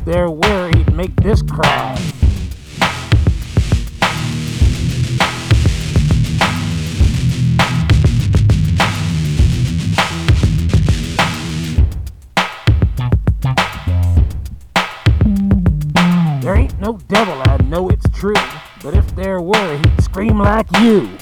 if there were, he'd make this cry. There ain't no devil, I know it's true, but if there were, he'd scream like you.